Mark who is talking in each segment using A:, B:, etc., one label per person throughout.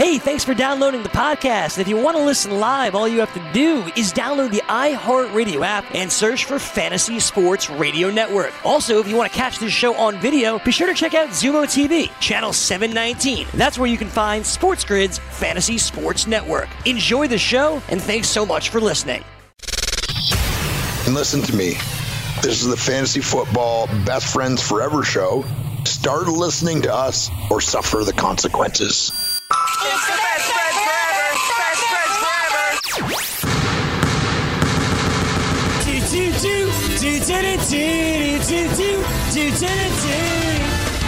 A: Hey, thanks for downloading the podcast. If you want to listen live, all you have to do is download the iHeartRadio app and search for Fantasy Sports Radio Network. Also, if you want to catch this show on video, be sure to check out Zumo TV, channel 719. That's where you can find Sports Grid's Fantasy Sports Network. Enjoy the show, and thanks so much for listening.
B: And listen to me. This is the Fantasy Football Best Friends Forever show. Start listening to us or suffer the consequences.
C: It's the best friends forever. Best friends forever.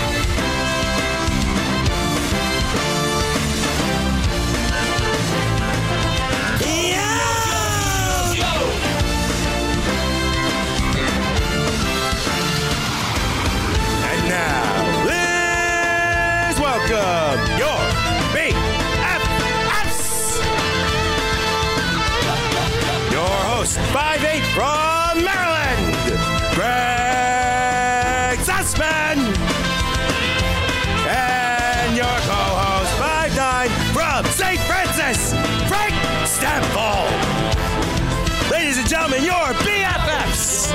D: And now, please welcome your BFFs. Your host, 5'8" from Maryland, Greg Sussman. And your co-host, 5'9" from St. Francis, Frank Stample. Ladies and gentlemen, your BFFs.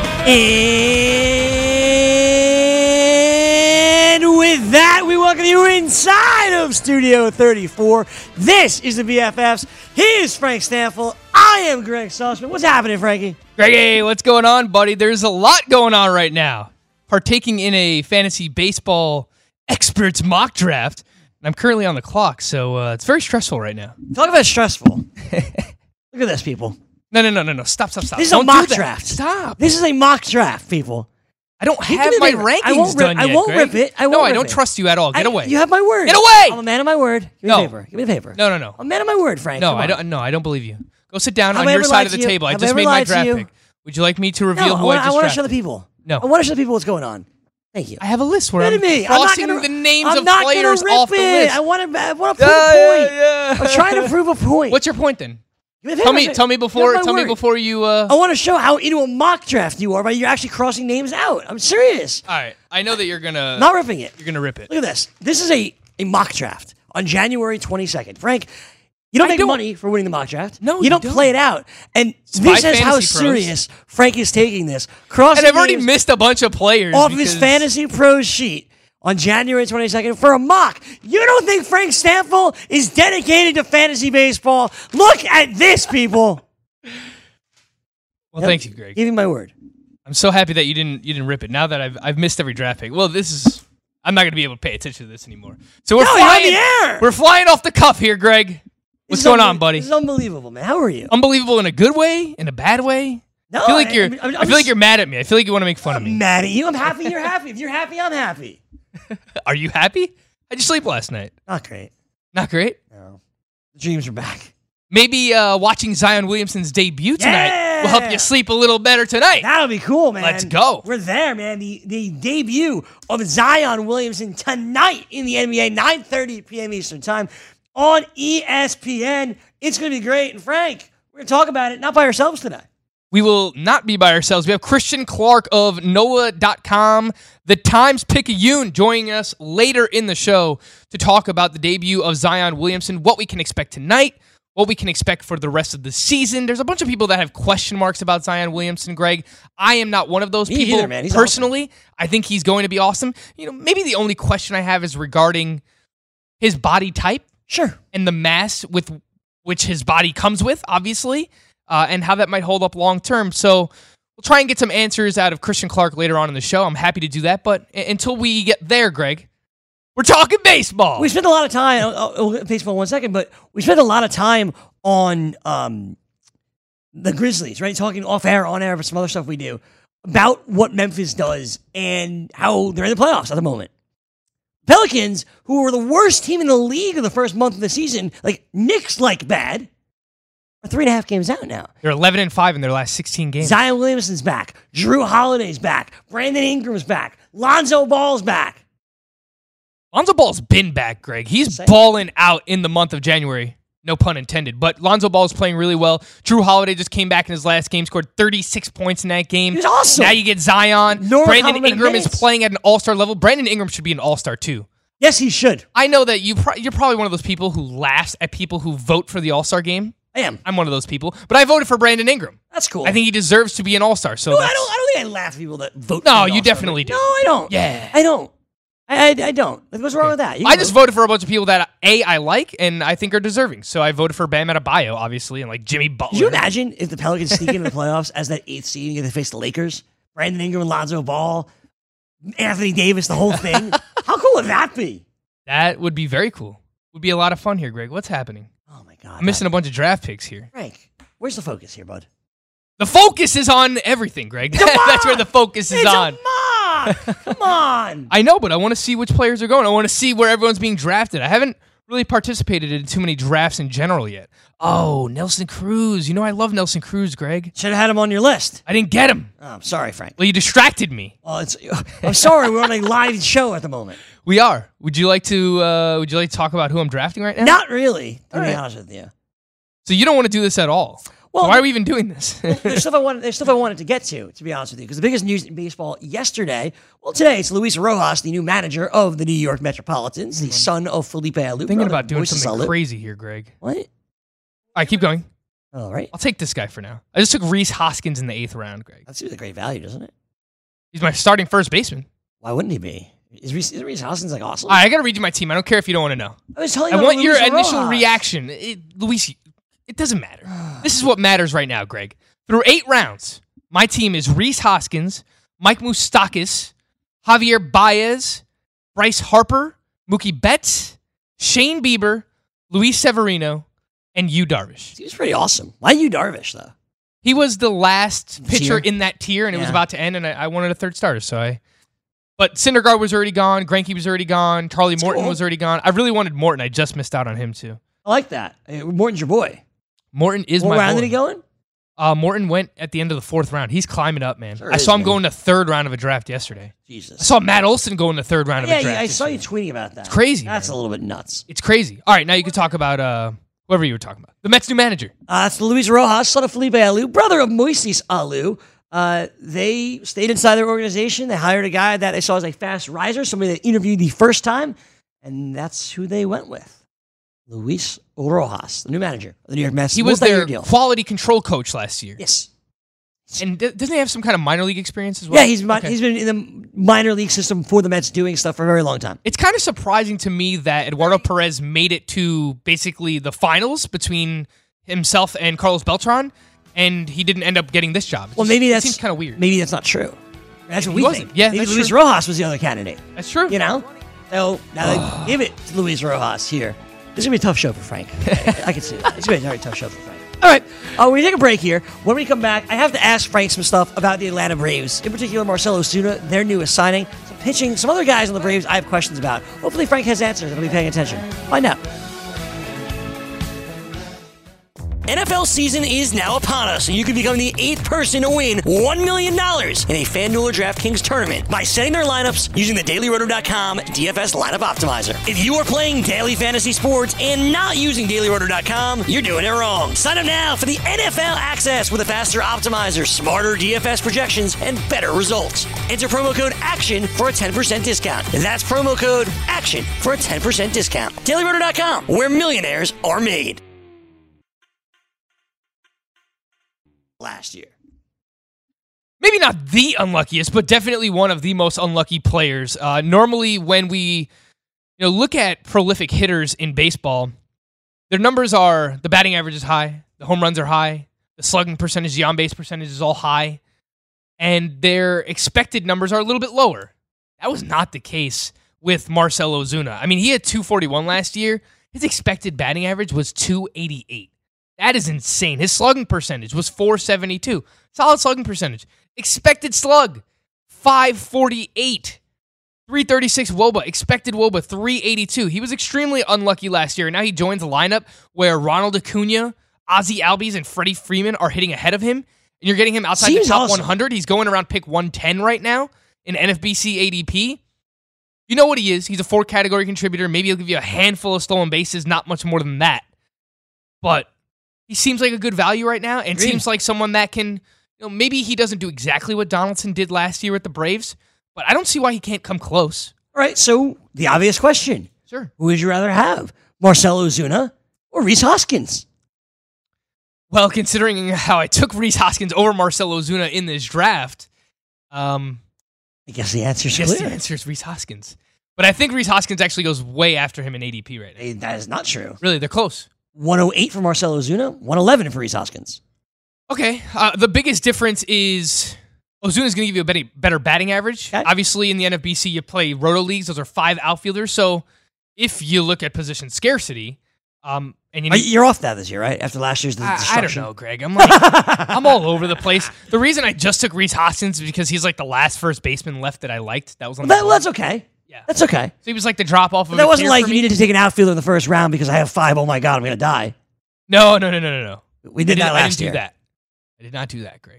A: And with that, we welcome you inside of Studio 34. This is the BFFs. He is Frank Stanfield. I am Greg Sussman. What's happening, Frankie?
E: Greggy, what's going on, buddy? There's a lot going on right now. Partaking in a fantasy baseball experts mock draft. I'm currently on the clock, so it's very stressful right now.
A: Talk about stressful. Look at this, people.
E: No. Stop.
A: This is
E: Don't
A: a mock
E: do that.
A: draft.
E: Stop.
A: This is a mock draft, people.
E: I don't
A: You
E: have
A: can
E: my
A: do that.
E: rankings done yet,
A: I won't
E: Greg.
A: rip it.
E: No, I don't trust you at all. Get away.
A: You have my word.
E: Get away!
A: I'm a man of my word. Give me
E: No.
A: a favor. Give me a favor.
E: No.
A: I'm a man of my word, Frank.
E: No,
A: Come on.
E: I don't believe you. Go sit down
A: Have
E: on
A: I
E: your
A: ever
E: side
A: lied
E: of the
A: to you?
E: table. I
A: Have
E: just
A: I ever
E: made my
A: lied to
E: draft
A: you?
E: pick. Would you like me to reveal
A: No,
E: who I just
A: I want to show
E: drafted?
A: the people.
E: No.
A: I want to show the people what's going on. Thank you.
E: I have a list where
A: Look at me.
E: I'm crossing the names of players
A: I'm not
E: off the
A: gonna rip it.
E: list.
A: I want to prove a point.
E: Yeah.
A: I'm trying to prove a point.
E: What's your point then?
A: Give me a
E: Tell
A: favor.
E: me before
A: You have my word.
E: you.
A: I want to show how into a mock draft you are by you actually crossing names out. I'm serious.
E: All right, I know that you're gonna
A: Not ripping it.
E: You're gonna rip it.
A: Look at this. This is a mock draft on January 22nd. Frank, you don't make money for winning the mock draft.
E: No,
A: you don't play it out. And this is how
E: Fantasy Pros.
A: serious Frank is taking this. Crossing
E: And I've already
A: names
E: missed a bunch of players
A: off his
E: because-
A: Fantasy Pros sheet on January 22nd for a mock. You don't think Frank Stanfield is dedicated to fantasy baseball? Look at this, people.
E: Well, thank you, Greg.
A: Give me my word.
E: I'm so happy that you didn't rip it. Now that I've missed every draft pick. Well, I'm not gonna be able to pay attention to this anymore. So we're
A: No,
E: flying.
A: you're on the air.
E: We're flying off the cuff here, Greg. What's going on, buddy?
A: This is unbelievable, man. How are you?
E: Unbelievable in a good way, in a bad way.
A: No,
E: I feel like
A: I'm
E: I feel like you're mad at me. I feel like you want to make fun of me.
A: mad at you. I'm happy you're happy. If you're happy, I'm happy.
E: Are you happy? How'd you sleep last night?
A: Not great.
E: Not great.
A: No. The dreams are back.
E: Maybe watching Zion Williamson's debut tonight will help you sleep a little better tonight.
A: That'll be cool, man.
E: Let's go.
A: We're there, man. The debut of Zion Williamson tonight in the NBA, 9:30 p.m. Eastern Time on ESPN. It's going to be great. And Frank, we're going to talk about it, not by ourselves today.
E: We will not be by ourselves. We have Christian Clark of NOLA.com, the Times-Picayune, joining us later in the show to talk about the debut of Zion Williamson, what we can expect tonight, what we can expect for the rest of the season. There's a bunch of people that have question marks about Zion Williamson, Greg. I am not one of those
A: Me
E: people.
A: either, man. He's
E: personally, awesome. I think he's going to be awesome. You know, maybe the only question I have is regarding his body type.
A: Sure.
E: And the mass with which his body comes with, obviously, and how that might hold up long term. So we'll try and get some answers out of Christian Clark later on in the show. I'm happy to do that. But until we get there, Greg, we're talking baseball.
A: We spent a lot of time, we'll get baseball in 1 second, but we spent a lot of time on the Grizzlies, right? Talking off air, on air, but some other stuff we do about what Memphis does and how they're in the playoffs at the moment. Pelicans, who were the worst team in the league in the first month of the season, like Knicks-like bad, are 3.5 games out now.
E: They're 11-5 in their last 16 games.
A: Zion Williamson's back. Drew Holiday's back. Brandon Ingram's back. Lonzo Ball's back.
E: Lonzo Ball's been back, Greg. He's balling out in the month of January. No pun intended. But Lonzo Ball is playing really well. Drew Holiday just came back in his last game, scored 36 points in that game.
A: He was awesome.
E: Now you get Zion.
A: Normal
E: Brandon
A: compliment of
E: Ingram is
A: minutes.
E: playing at an all-star level. Brandon Ingram should be an all-star too.
A: Yes, he should.
E: I know that you're probably one of those people who laughs at people who vote for the All-Star game.
A: I am.
E: I'm one of those people, but I voted for Brandon Ingram.
A: That's cool.
E: I think he deserves to be an All-Star. So
A: No, I
E: that's-
A: don't think I laugh at people that vote.
E: No,
A: for the
E: you
A: All-Star
E: definitely
A: break.
E: do.
A: No, I don't.
E: Yeah.
A: I don't. I don't. What's wrong with that? You
E: I
A: can
E: just
A: vote.
E: voted for a bunch of people that I like and I think are deserving. So I voted for Bam Adebayo, obviously, and like Jimmy Butler.
A: Could you imagine if the Pelicans sneak into the playoffs as that 8th seed and get to face the Lakers? Brandon Ingram, Lonzo Ball, Anthony Davis, the whole thing. How cool would that be?
E: That would be very cool. Would be a lot of fun here, Greg. What's happening?
A: Oh my God.
E: I'm missing a bunch of draft picks here.
A: Frank, where's the focus here, bud?
E: The focus is on everything, Greg. That's where the focus is
A: It's
E: on.
A: a mock. Come on.
E: I know, but I want to see which players are going. I want to see where everyone's being drafted. I haven't really participated in too many drafts in general yet. Oh, Nelson Cruz. You know I love Nelson Cruz, Greg.
A: Should have had him on your list.
E: I didn't get him.
A: Oh, I'm sorry, Frank.
E: Well, you distracted me.
A: Well, I'm sorry. We're on a live show at the moment.
E: We are. Would you like to talk about who I'm drafting right now?
A: Not really, to
E: All
A: be
E: right.
A: honest with you.
E: So you don't want to do this at all.
A: Well,
E: So why are we even doing this?
A: There's stuff I wanted to get to be honest with you, because the biggest news in baseball yesterday, well, today it's Luis Rojas, the new manager of the New York Metropolitans, the son of Felipe Alou.
E: Thinking
A: brother
E: about
A: of
E: doing
A: Moises
E: something
A: Alou.
E: crazy here, Greg.
A: What?
E: All right, keep going.
A: All right,
E: I'll take this guy for now. I just took Rhys Hoskins in the 8th round, Greg.
A: that seems a great value, doesn't it?
E: He's my starting first baseman.
A: Why wouldn't he be? Is Reese Hoskins like awesome?
E: All right, I got to read you my team. I don't care if you don't want to know.
A: I was telling you
E: I
A: about
E: want your
A: Luis
E: initial
A: Rojas.
E: reaction. Luis, it doesn't matter. This is what matters right now, Greg. Through 8 rounds, my team is Rhys Hoskins, Mike Moustakas, Javier Baez, Bryce Harper, Mookie Betts, Shane Bieber, Luis Severino, and Yu Darvish.
A: He was pretty awesome. Why you Darvish though?
E: He was the last pitcher
A: Tier?
E: in that tier, and it was
A: Yeah.
E: about to end, and I wanted a third starter, But Syndergaard was already gone, Greinke was already gone, Charlie Morton
A: cool.
E: was already gone. I really wanted Morton. I just missed out on him, too.
A: I like that. Morton's your boy.
E: Morton is
A: What
E: my
A: round
E: boy.
A: did he go in?
E: Morton went at the end of the 4th round. He's climbing up, man.
A: Sure
E: I
A: is,
E: saw him
A: man.
E: go in the 3rd round of a draft yesterday. I
A: Jesus.
E: saw Matt Olson go in the 3rd round of a
A: Yeah,
E: draft.
A: I saw you
E: yesterday.
A: tweeting about that. It's
E: crazy,
A: That's
E: man.
A: a little bit nuts.
E: It's crazy. All right, now you can talk about whoever you were talking about. The Mets' new manager.
A: It's Luis Rojas, son of Felipe Alou, brother of Moises Alou. They stayed inside their organization. They hired a guy that they saw as a fast riser, somebody that interviewed the first time, and that's who they went with. Luis Rojas, the new manager of the New York Mets.
E: He was
A: Multi-year
E: their
A: deal.
E: quality control coach last year.
A: Yes.
E: And doesn't he have some kind of minor league experience as well?
A: Yeah, he's
E: Okay.
A: he's been in the minor league system for the Mets doing stuff for a very long time.
E: It's kind of surprising to me that Eduardo Perez made it to basically the finals between himself and Carlos Beltran, and he didn't end up getting this job.
A: Well, maybe
E: it
A: that's
E: seems kind of weird.
A: Maybe that's not true. That's what
E: He
A: we
E: wasn't.
A: think.
E: Yeah,
A: maybe
E: that's
A: Luis
E: true.
A: Rojas was the other candidate.
E: That's true.
A: You know? So now they give it to Luis Rojas here. This is going to be a tough show for Frank. I can see that. It's going to be a very tough show for Frank. All right. We take a break here. When we come back, I have to ask Frank some stuff about the Atlanta Braves. In particular, Marcell Ozuna, their newest signing. Some pitching, some other guys on the Braves I have questions about. Hopefully Frank has answers and will be paying attention. Find out. NFL season is now upon us, and you can become the 8th person to win $1 million in a FanDuel or DraftKings tournament by setting their lineups using the DailyRoto.com DFS lineup optimizer. If you are playing daily fantasy sports and not using DailyRoto.com, you're doing it wrong. Sign up now for the NFL access with a faster optimizer, smarter DFS projections, and better results. Enter promo code ACTION for a 10% discount. That's promo code ACTION for a 10% discount. DailyRoto.com, where millionaires are made. Last year.
E: Maybe not the unluckiest, but definitely one of the most unlucky players. Normally, when we look at prolific hitters in baseball, their numbers are the batting average is high, the home runs are high, the slugging percentage, the on-base percentage is all high, and their expected numbers are a little bit lower. That was not the case with Marcell Ozuna. I mean, he had 241 last year. His expected batting average was 288. That is insane. His slugging percentage was 472. Solid slugging percentage. Expected slug, 548. 336 WOBA. Expected WOBA, 382. He was extremely unlucky last year, and now he joins a lineup where Ronald Acuna, Ozzie Albies, and Freddie Freeman are hitting ahead of him, and you're getting him outside
A: Seems
E: the top
A: awesome.
E: 100. He's going around pick 110 right now in NFBC ADP. You know what he is. He's a 4-category contributor. Maybe he'll give you a handful of stolen bases, not much more than that. But he seems like a good value right now, and
A: Agreed.
E: seems like someone that can, maybe he doesn't do exactly what Donaldson did last year with the Braves, but I don't see why he can't come close.
A: All right, so the obvious question.
E: Sure.
A: Who would you rather have? Marcell Ozuna or Rhys Hoskins?
E: Well, considering how I took Rhys Hoskins over Marcell Ozuna in this draft,
A: I guess the answer's
E: yes,
A: clear.
E: the answer is Rhys Hoskins. But I think Rhys Hoskins actually goes way after him in ADP right now.
A: Hey, that is not true.
E: Really, they're close.
A: 108 for Marcell Ozuna, 111 for Rhys Hoskins.
E: Okay, the biggest difference is Ozuna's going to give you a better batting average.
A: Okay.
E: Obviously, in the NFBC, you play roto leagues. Those are 5 outfielders. So if you look at position scarcity, and you need,
A: You're off that this year, right? After last year's
E: I
A: destruction.
E: don't know, Greg. I'm like, I'm all over the place. The reason I just took Rhys Hoskins is because he's like the last first baseman left that I liked. That was on the board.
A: That's okay.
E: Yeah.
A: That's okay.
E: So he was like the drop off of
A: But that
E: a
A: wasn't
E: tier
A: like
E: for
A: you
E: me.
A: needed to take an outfielder in the first round because I have 5. Oh my God, I'm going to die.
E: No.
A: We did that last year.
E: I did not do that, Greg.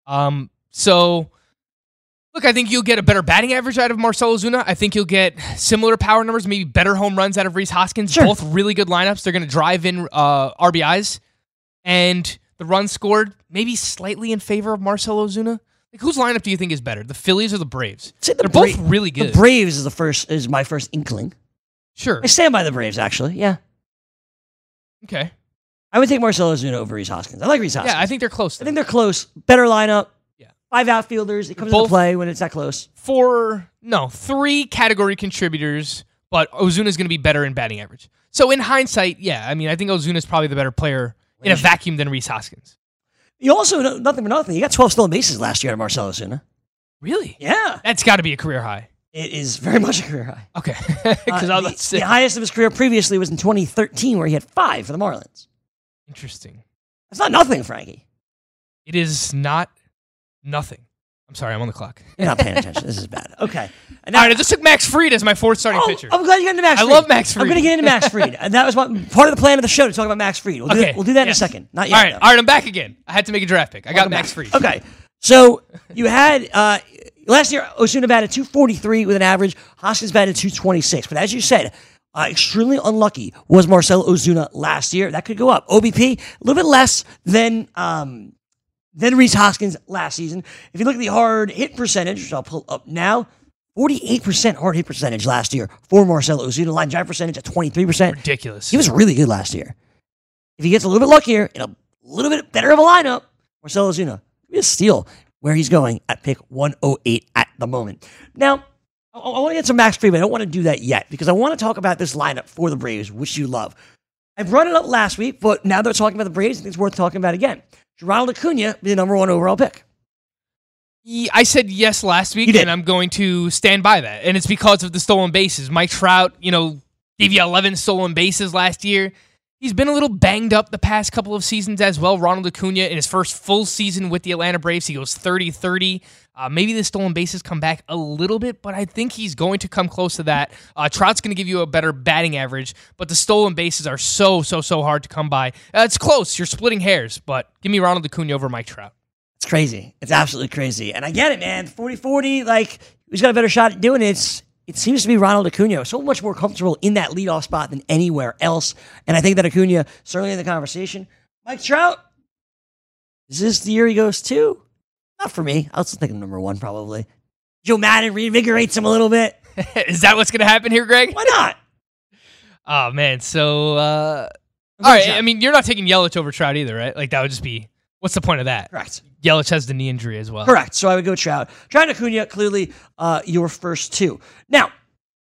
E: So, look, I think you'll get a better batting average out of Marcell Ozuna. I think you'll get similar power numbers, maybe better home runs out of Rhys Hoskins.
A: Sure.
E: Both really good lineups. They're going to drive in RBIs. And the runs scored maybe slightly in favor of Marcell Ozuna. Like, whose lineup do you think is better, the Phillies or the Braves?
A: See,
E: They're both really good.
A: The Braves is my first inkling.
E: Sure.
A: I stand by the Braves, actually. Yeah.
E: Okay.
A: I would take Marcell Ozuna over Rhys Hoskins. I like Rhys Hoskins.
E: Yeah, I think they're close.
A: I think they're close. Better lineup.
E: Yeah.
A: 5 outfielders. It comes
E: Both-
A: into play when it's that close.
E: 3 category contributors, but Ozuna's going to be better in batting average. So in hindsight, yeah, I mean, I think Ozuna's probably the better player in a vacuum than Rhys Hoskins.
A: You also, nothing for nothing, you got 12 stolen bases last year out of Marcell Ozuna.
E: Really?
A: Yeah.
E: That's got to be a career high.
A: It is very much a career high.
E: Okay. Because
A: The highest of his career previously was in 2013, where he had 5 for the Marlins.
E: Interesting.
A: That's not nothing, Frankie.
E: It is not nothing. I'm sorry, I'm on the clock.
A: You're not paying attention. This is bad. Okay. And
E: All right, I just took Max Fried as my 4th starting pitcher.
A: I'm glad you got into Max
E: I
A: Fried.
E: love Max Fried.
A: I'm going to get into Max Fried. And that was part of the plan of the show to talk about Max Fried. We'll do that in a
E: yes.
A: second. Not yet.
E: All right,
A: though.
E: I'm back again. I had to make a draft pick. I got
A: Welcome
E: Max
A: back.
E: Fried.
A: Okay. So you had last year Ozuna batted 243 with an average. Hoskins batted 226. But as you said, extremely unlucky was Marcell Ozuna last year. That could go up. OBP a little bit less than Rhys Hoskins last season. If you look at the hard hit percentage, which I'll pull up now, 48% hard hit percentage last year for Marcell Ozuna. Line drive percentage at 23%.
E: Ridiculous.
A: He was really good last year. If he gets a little bit luckier and a little bit better of a lineup, Marcell Ozuna be a steal where he's going at pick 108 at the moment. Now, I want to get some Max Fried, but I don't want to do that yet because I want to talk about this lineup for the Braves, which you love. I brought it up last week, but now they're talking about the Braves, I think it's worth talking about again. Ronald Acuna be the number 1 overall pick.
E: I said yes last week, and I'm going to stand by that. And it's because of the stolen bases. Mike Trout, gave you 11 stolen bases last year. He's been a little banged up the past couple of seasons as well. Ronald Acuna, in his first full season with the Atlanta Braves, he goes 30-30. Maybe the stolen bases come back a little bit, but I think he's going to come close to that. Trout's going to give you a better batting average, but the stolen bases are so hard to come by. It's close. You're splitting hairs, but give me Ronald Acuna over Mike Trout.
A: It's crazy. It's absolutely crazy. And I get it, man. 40-40, like, who's got a better shot at doing it? It seems to be Ronald Acuna. So much more comfortable in that leadoff spot than anywhere else. And I think that Acuna, certainly in the conversation. Mike Trout, is this the year he goes to? Not for me. I'll still take him number 1, probably. Joe Madden reinvigorates him a little bit.
E: Is that what's going to happen here, Greg?
A: Why not?
E: Oh, man. So, all right. I mean, you're not taking Yelich over Trout either, right? Like, that would just be, what's the point of that?
A: Correct.
E: Yelich has the knee injury as well.
A: Correct. So I would go Trout. Trout and Acuna, clearly your first 2. Now,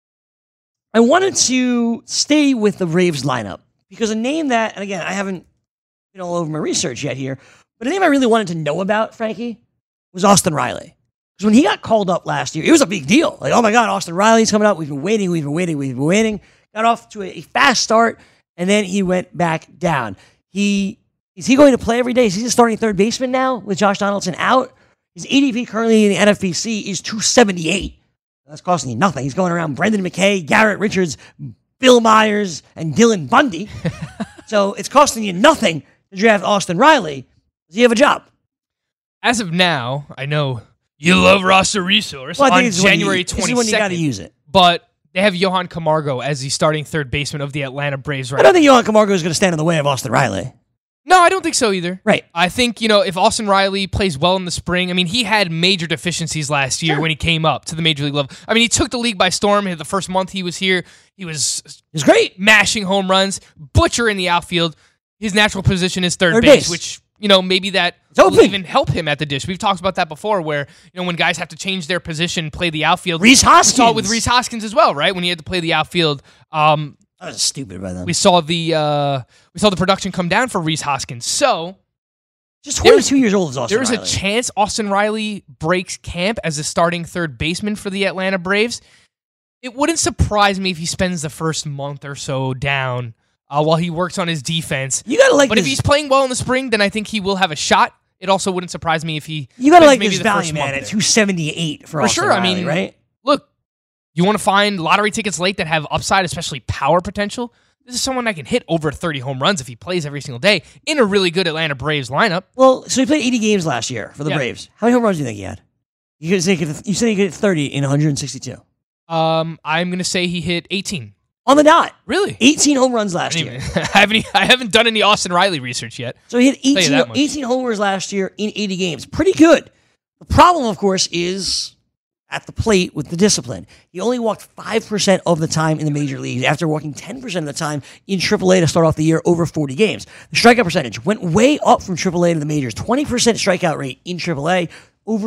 A: I wanted to stay with the Braves lineup because a name that, and again, I haven't been all over my research yet here, but a name I really wanted to know about, Frankie, was Austin Riley. Because when he got called up last year, it was a big deal. Like, oh my God, Austin Riley's coming up. We've been waiting. Got off to a fast start, and then he went back down. Is he going to play every day? Is he just starting third baseman now with Josh Donaldson out? His ADP currently in the NFBC is 278. That's costing you nothing. He's going around Brendan McKay, Garrett Richards, Bill Myers, and Dylan Bundy. So it's costing you nothing to draft Austin Riley. Does he have a job?
E: As of now, I know you love roster resource
A: Well, I think
E: on
A: this is when
E: January 22nd.
A: This is when you got to use it.
E: But they have Johan Camargo as the starting third baseman of the Atlanta Braves right
A: I don't think Johan Camargo is going to stand in the way of Austin Riley.
E: No, I don't think so either.
A: Right.
E: I think, if Austin Riley plays well in the spring, he had major deficiencies last year when he came up to the major league level. He took the league by storm. The first month he was here, he was
A: great.
E: Mashing home runs, butcher in the outfield. His natural position is third base, which, maybe that will even help him at the dish. We've talked about that before where, when guys have to change their position, play the outfield.
A: Rhys Hoskins.
E: We saw it with Rhys Hoskins as well, right? When he had to play the outfield.
A: That was stupid by them.
E: We saw the production come down for Rhys Hoskins. So
A: just 22 years old is Austin
E: Riley. There's a chance Austin Riley breaks camp as a starting third baseman for the Atlanta Braves. It wouldn't surprise me if he spends the first month or so down while he works on his defense.
A: You gotta
E: But if he's playing well in the spring, then I think he will have a shot. It also wouldn't surprise me if he.
A: You gotta like this value, man, at 278 for Austin Riley, right?
E: Look, you want to find lottery tickets late that have upside, especially power potential? This is someone that can hit over 30 home runs if he plays every single day in a really good Atlanta Braves lineup.
A: Well, so he played 80 games last year for the Braves. How many home runs do you think he had? You said he could hit 30 in 162.
E: I'm going to say he hit 18.
A: On the dot.
E: Really?
A: 18 home runs last year.
E: I haven't done any Austin Riley research yet.
A: So he hit 18 homers last year in 80 games. Pretty good. The problem, of course, is at the plate with the discipline. He only walked 5% of the time in the major leagues after walking 10% of the time in AAA to start off the year over 40 games. The strikeout percentage went way up from AAA to the majors. 20% strikeout rate in AAA, over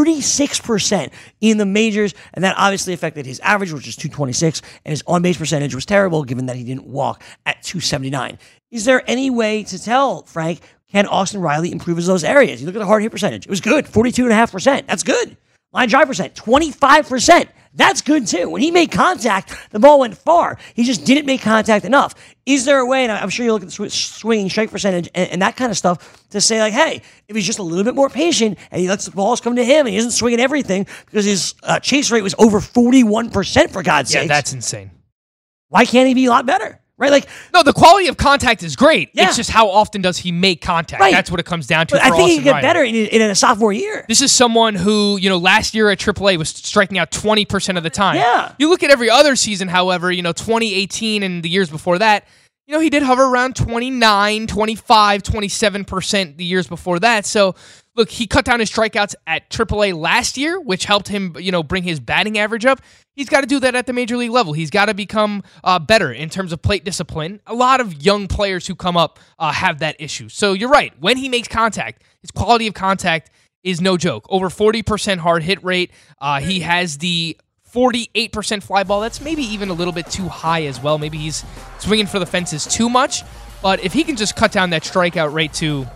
A: 36% in the majors, and that obviously affected his average, which is 226, and his on-base percentage was terrible given that he didn't walk at 279. Is there any way to tell, Frank, can Austin Riley improve those areas? You look at the hard hit percentage. It was good, 42.5%. That's good. Line drive percent, 25%. That's good too. When he made contact, the ball went far. He just didn't make contact enough. Is there a way, and I'm sure you look at the swinging strike percentage and that kind of stuff, to say like, hey, if he's just a little bit more patient and he lets the balls come to him and he isn't swinging everything because his chase rate was over 41% for God's sake.
E: Yeah, that's insane.
A: Why can't he be a lot better? Right? Like,
E: no, the quality of contact is great.
A: Yeah.
E: It's just how often does he make contact?
A: Right.
E: That's what it comes down to.
A: But
E: for
A: I think
E: Austin
A: he can get
E: Riley.
A: better in a sophomore year.
E: This is someone who, last year at AAA was striking out 20% of the time.
A: Yeah.
E: You look at every other season, however, 2018 and the years before that, he did hover around 29, 25, 27% the years before that. So, look, he cut down his strikeouts at AAA last year, which helped him, bring his batting average up. He's got to do that at the major league level. He's got to become better in terms of plate discipline. A lot of young players who come up have that issue. So you're right. When he makes contact, his quality of contact is no joke. Over 40% hard hit rate. He has the 48% fly ball. That's maybe even a little bit too high as well. Maybe he's swinging for the fences too much. But if he can just cut down that strikeout rate to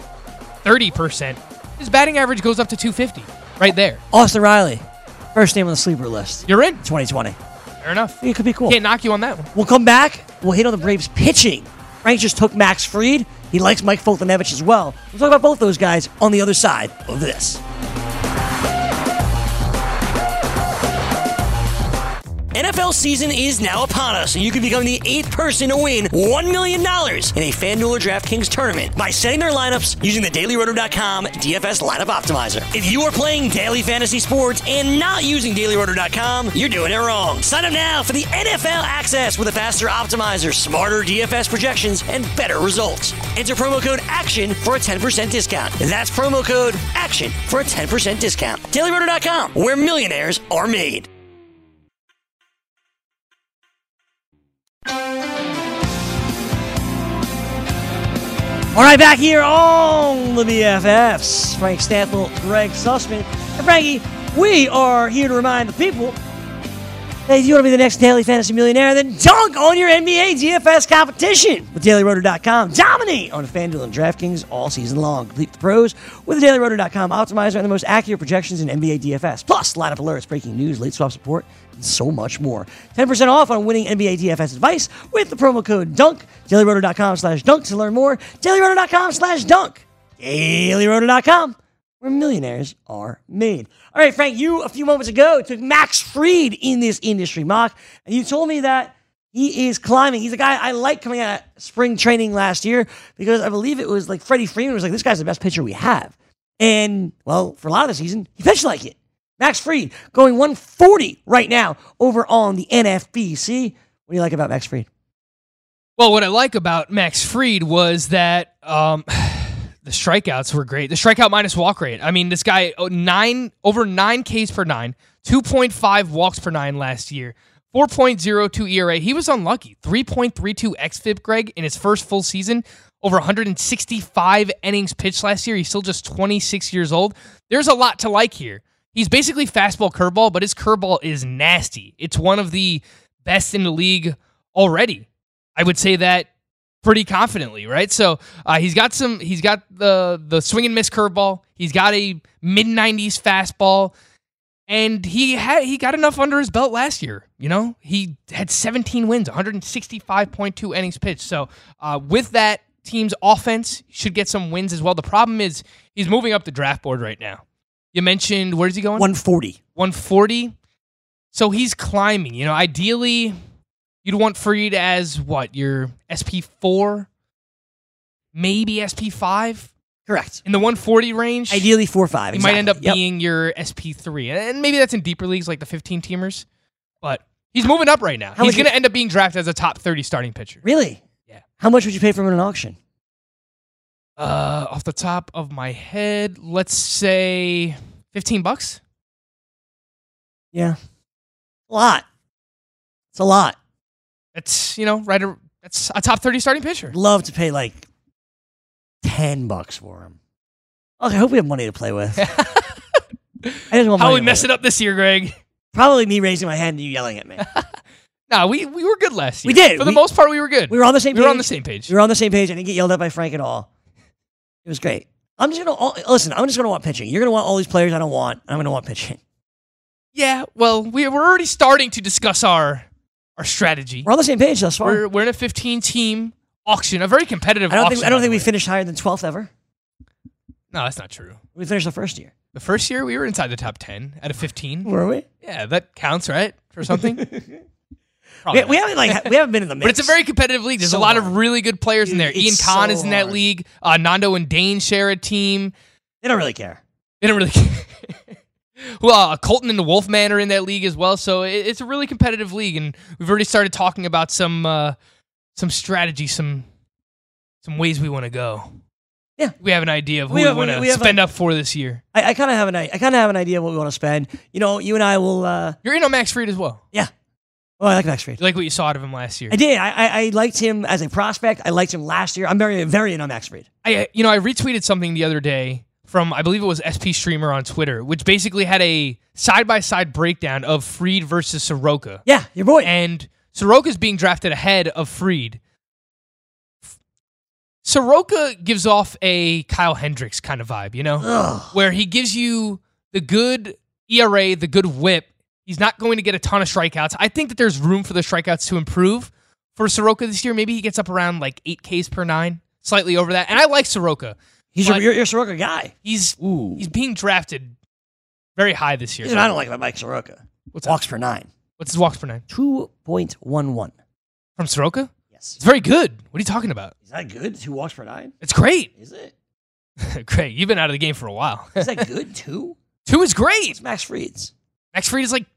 E: 30%, his batting average goes up to 250 right there.
A: Austin Riley, first name on the sleeper list.
E: You're in.
A: 2020.
E: Fair enough.
A: It could be cool.
E: Can't knock you on that one.
A: We'll come back. We'll hit on the Braves pitching. Frank just took Max Fried. He likes Mike Foltynewicz as well. We'll talk about both those guys on the other side of this. NFL season is now upon us, and you can become the 8th person to win $1 million in a FanDuel or DraftKings tournament by setting their lineups using the DailyRoto.com DFS Lineup Optimizer. If you are playing daily fantasy sports and not using DailyRoto.com, you're doing it wrong. Sign up now for the NFL access with a faster optimizer, smarter DFS projections, and better results. Enter promo code ACTION for a 10% discount. That's promo code ACTION for a 10% discount. DailyRoto.com, where millionaires are made. All right, back here on the BFFs. Frank Stanfield, Greg Sussman. And Frankie, we are here to remind the people that if you want to be the next daily fantasy millionaire, then dunk on your NBA DFS competition with DailyRoto.com. Dominate on FanDuel and DraftKings all season long. Complete the pros with the DailyRoto.com optimizer and the most accurate projections in NBA DFS. Plus, lineup alerts, breaking news, late swap support, and so much more. 10% off on winning NBA DFS advice with the promo code DUNK. DailyRoto.com/dunk to learn more. DailyRoto.com/dunk. DailyRoto.com, where millionaires are made. All right, Frank, you a few moments ago took Max Fried in this industry mock, and you told me that he is climbing. He's a guy I like coming out of spring training last year because I believe it was like Freddie Freeman was like, this guy's the best pitcher we have. And, well, for a lot of the season, he pitched like it. Max Fried going 140 right now over on the NFBC. What do you like about Max Fried?
E: Well, what I like about Max Fried was that The strikeouts were great. The strikeout minus walk rate. I mean, this guy over 9 Ks per 9, 2.5 walks per 9 last year, 4.02 ERA. He was unlucky. 3.32 xFIP, Greg, in his first full season. Over 165 innings pitched last year. He's still just 26 years old. There's a lot to like here. He's basically fastball curveball, but his curveball is nasty. It's one of the best in the league already. I would say that pretty confidently, right? So he's got the swing and miss curveball. He's got a mid-90s fastball, and he got enough under his belt last year. You know, he had 17 wins, 165.2 innings pitched. So with that team's offense, he should get some wins as well. The problem is he's moving up the draft board right now. You mentioned, where's he going?
A: 140.
E: 140. So he's climbing. You know, ideally, you'd want Fried as what? Your SP4? Maybe SP5?
A: Correct.
E: In the 140 range?
A: Ideally 4-5.
E: He might end up being your SP3. And maybe that's in deeper leagues like the 15-teamers. But he's moving up right now. He's going to end up being drafted as a top 30 starting pitcher.
A: Really?
E: Yeah.
A: How much would you pay for him in an auction?
E: Off the top of my head, let's say $15.
A: Yeah. A lot. It's a lot.
E: It's, you know, that's a top 30 starting pitcher.
A: Love to pay like $10 for him. Okay, I hope we have money to play with. I just want
E: How
A: money
E: we
A: to
E: mess
A: play
E: it up this year, Greg?
A: Probably me raising my hand and you yelling at me.
E: No, we were good last year.
A: We did.
E: For the most part, we were good.
A: We were on the same page.
E: We were on the same page.
A: We were on the same page. I didn't get yelled at by Frank at all. It was great. I'm just gonna want pitching. You're gonna want all these players I don't want. I'm gonna want pitching.
E: Yeah, well, we're already starting to discuss our strategy.
A: We're on the same page thus far.
E: We're in a 15-team auction, a very competitive
A: I don't
E: auction.
A: think we finished higher than 12th ever.
E: No, that's not true.
A: We finished the first year.
E: The first year, we were inside the top 10 out of 15.
A: Were we?
E: Yeah, that counts, right? For something?
A: We haven't been in the mix.
E: But it's a very competitive league. There's a lot of really good players in there. Ian Khan is in that
A: hard.
E: league. Nando and Dane share a team.
A: They don't really care.
E: They don't really care. Well, Colton and the Wolfman are in that league as well. So it's a really competitive league, and we've already started talking about some strategy, some ways we want to go.
A: Yeah,
E: we have an idea of who we want to spend up for this year.
A: I kind of have an idea of what we want to spend. You know, you and I will.
E: You're in on Max Fried as well.
A: Yeah. Oh, I like Max Fried.
E: You like what you saw out of him last year?
A: I did. I liked him as a prospect. I liked him last year. I'm very, very in on Max Fried.
E: I retweeted something the other day from, I believe it was SP Streamer on Twitter, which basically had a side-by-side breakdown of Fried versus Soroka.
A: Yeah, your boy.
E: And Soroka's being drafted ahead of Fried. Soroka gives off a Kyle Hendricks kind of vibe, you know?
A: Ugh.
E: Where he gives you the good ERA, the good whip. He's not going to get a ton of strikeouts. I think that there's room for the strikeouts to improve for Soroka this year. Maybe he gets up around like 8 Ks per 9, slightly over that. And I like Soroka.
A: He's your Soroka guy.
E: He's being drafted very high this year.
A: Here's what I don't like about Mike Soroka.
E: What's
A: walks per 9?
E: What's his walks per 9?
A: 2.11.
E: From Soroka?
A: Yes.
E: It's very good. What are you talking about?
A: Is that good? 2 walks per 9?
E: It's great.
A: Is it?
E: Great. You've been out of the game for a while.
A: Is that good? 2?
E: 2 is great.
A: It's Max Fried's.
E: Max Fried is like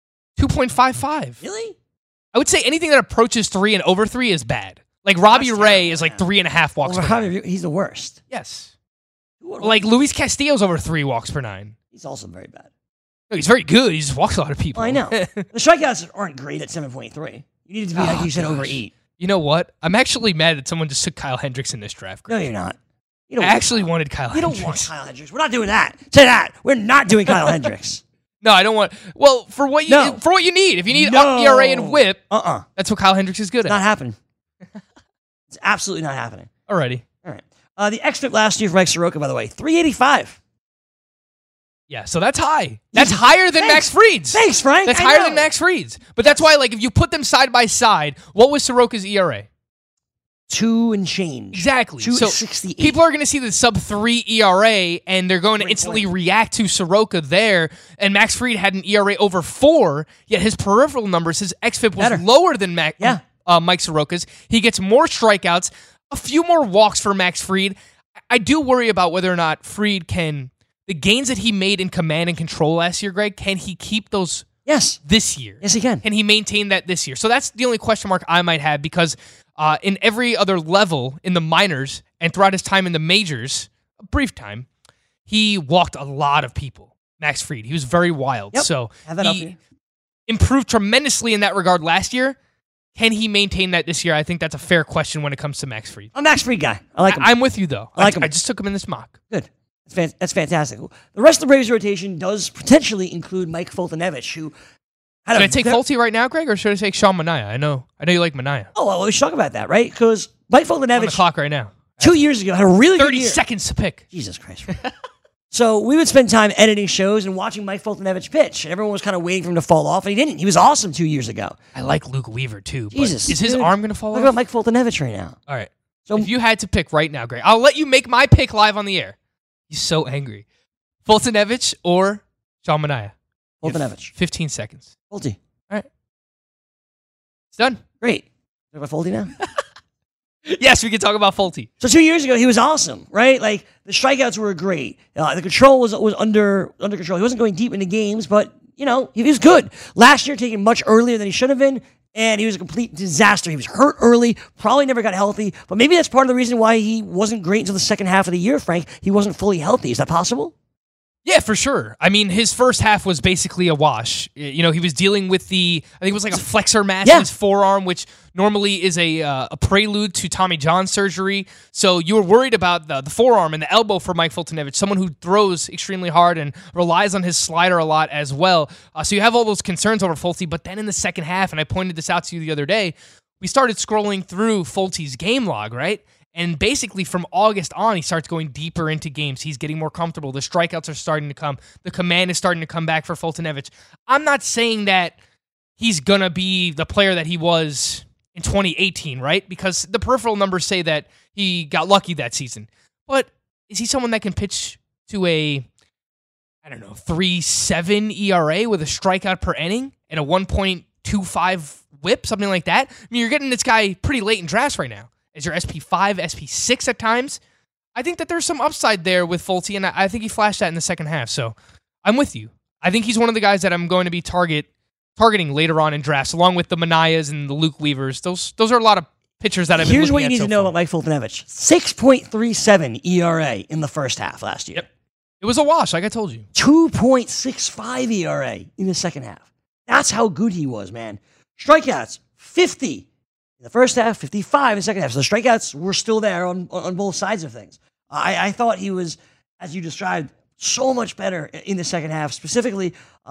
E: 2.55.
A: Really?
E: I would say anything that approaches 3 and over 3 is bad. Like Robbie Ray is like 3.5 walks per 9.
A: He's the worst.
E: Yes. Like Luis Castillo's over 3 walks per 9.
A: He's also very bad.
E: No, he's very good. He just walks a lot of people.
A: Well, I know. The strikeouts aren't great at 7.3. You need it to be, like you said, over 8.
E: You know what? I'm actually mad that someone just took Kyle Hendricks in this draft.
A: No, you're not.
E: I actually wanted Kyle
A: You
E: Hendricks.
A: don't want Kyle Hendricks. We're not doing that. Say that. We're not doing Kyle Hendricks.
E: No, I don't want. Well, for what you need. If you need up ERA and whip, that's what Kyle Hendricks is good
A: It's
E: at.
A: not happening. It's absolutely not happening.
E: Alrighty.
A: All right. The xFIP last year for Mike Soroka, by the way, 385.
E: Yeah, so that's high. That's higher than Max Fried's.
A: Thanks, Frank.
E: That's higher than Max Fried's. But that's why, like, if you put them side by side, what was Soroka's ERA?
A: 2 and change.
E: Exactly.
A: 2.68.
E: People are going to see the sub 3 ERA, and they're going to instantly react to Soroka there. And Max Fried had an ERA over 4, yet his peripheral numbers, his xFIP was lower than Mike Soroka's. He gets more strikeouts, a few more walks for Max Fried. I do worry about whether or not Fried can, the gains that he made in command and control last year, Greg, can he keep those this year?
A: Yes, he can.
E: Can he maintain that this year? So that's the only question mark I might have, because in every other level in the minors and throughout his time in the majors, a brief time, he walked a lot of people. Max Fried. He was very wild.
A: Yep.
E: So
A: Have that up
E: he
A: here.
E: improved tremendously in that regard last year. Can he maintain that this year? I think that's a fair question when it comes to Max Fried.
A: I'm a Max Fried guy. I like him.
E: I'm with you, though.
A: I like him.
E: I just took him in this mock.
A: Good. That's fantastic. The rest of the Braves rotation does potentially include Mike Foltynewicz, who had
E: Should
A: a
E: I take Folty right now, Greg, or should I take Sean Manaea? I know you like Manaea.
A: Oh, well, we should talk about that, right? Because Mike
E: On the
A: Foltynewicz
E: clock right now.
A: 2 years ago had a really good
E: 30
A: year.
E: seconds to pick.
A: Jesus Christ. So we would spend time editing shows and watching Mike Foltynewicz pitch. And everyone was kind of waiting for him to fall off, and he didn't. He was awesome 2 years ago.
E: I like Luke Weaver, too. But
A: Jesus.
E: is his
A: dude.
E: arm going to fall
A: Talk
E: off?
A: about Mike Foltynewicz right now.
E: All right.
A: So
E: If you had to pick right now, Greg, I'll let you make my pick live on the air. He's so angry. Foltynewicz or Sean Manaea? You have
A: Foltynewicz.
E: 15 seconds.
A: Folty.
E: All right. It's done.
A: Great. Talk about Folty now?
E: Yes, we can talk about Folty.
A: So 2 years ago, he was awesome, right? Like, the strikeouts were great. The control was under control. He wasn't going deep into games, but, he was good. Last year, taken much earlier than he should have been, and he was a complete disaster. He was hurt early, probably never got healthy, but maybe that's part of the reason why he wasn't great until the second half of the year, Frank. He wasn't fully healthy. Is that possible?
E: Yeah, for sure. I mean, his first half was basically a wash. He was dealing with I think it was like a flexor mass in his forearm, which normally is a prelude to Tommy John surgery. So you were worried about the forearm and the elbow for Mike Foltynewicz, someone who throws extremely hard and relies on his slider a lot as well. So you have all those concerns over Folty, but then in the second half, and I pointed this out to you the other day, we started scrolling through Folty's game log, right? And basically from August on, he starts going deeper into games. He's getting more comfortable. The strikeouts are starting to come. The command is starting to come back for Foltynewicz. I'm not saying that he's going to be the player that he was in 2018, right? Because the peripheral numbers say that he got lucky that season. But is he someone that can pitch to a, 3.7 ERA with a strikeout per inning and a 1.25 whip, something like that? I mean, you're getting this guy pretty late in drafts right now. As your SP5, SP6 at times. I think that there's some upside there with Folty, and I think he flashed that in the second half. So I'm with you. I think he's one of the guys that I'm going to be targeting later on in drafts, along with the Manaeas and the Luke Weavers. Those are a lot of pitchers that I've been
A: Here's what
E: looking
A: you
E: at
A: need
E: so
A: to know
E: far.
A: about Mike Foltynewicz. 6.37 ERA in the first half last year.
E: Yep. It was a wash, like I told you.
A: 2.65 ERA in the second half. That's how good he was, man. Strikeouts, 50 in the first half, 55 in the second half. So the strikeouts were still there on both sides of things. I thought he was, as you described, so much better in the second half, specifically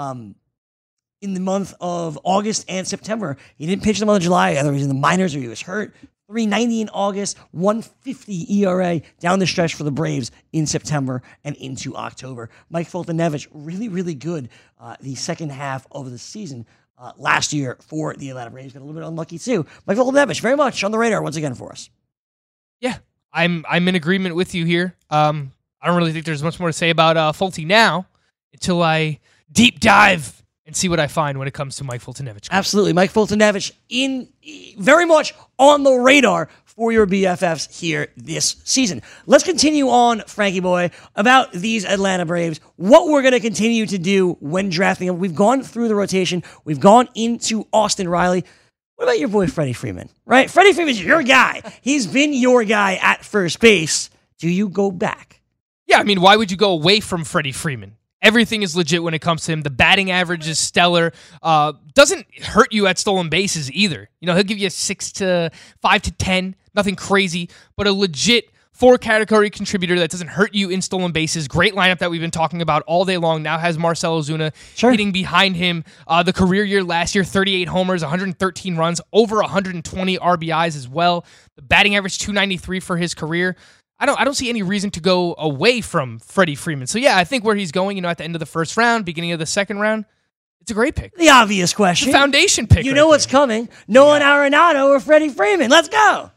A: in the month of August and September. He didn't pitch in the month of July, either he was in the minors or he was hurt. 3.90 in August, 1.50 ERA down the stretch for the Braves in September and into October. Mike Foltynewicz, really, really good the second half of the season last year for the Atlanta Braves. Got a little bit unlucky too. Mike Foltynewicz, very much on the radar once again for us.
E: Yeah, I'm in agreement with you here. I don't really think there's much more to say about Folty now until I deep dive and see what I find when it comes to Mike Foltynewicz.
A: Absolutely. Mike Foltynewicz in very much on the radar for your BFFs here this season. Let's continue on, Frankie boy, about these Atlanta Braves, what we're going to continue to do when drafting them. We've gone through the rotation. We've gone into Austin Riley. What about your boy Freddie Freeman, right? Freddie Freeman's your guy. He's been your guy at first base. Do you go back?
E: Yeah, I mean, why would you go away from Freddie Freeman? Everything is legit when it comes to him. The batting average is stellar. Doesn't hurt you at stolen bases either. He'll give you 5 to 10, nothing crazy, but a legit 4-category contributor that doesn't hurt you in stolen bases. Great lineup that we've been talking about all day long. Now has Marcell Ozuna hitting behind him. The career year last year, 38 homers, 113 runs, over 120 RBIs as well. The batting average, 293 for his career. I don't see any reason to go away from Freddie Freeman. So yeah, I think where he's going, at the end of the first round, beginning of the second round, it's a great pick.
A: The obvious question.
E: It's a foundation pick.
A: You know what's coming. Nolan Arenado or Freddie Freeman. Let's go.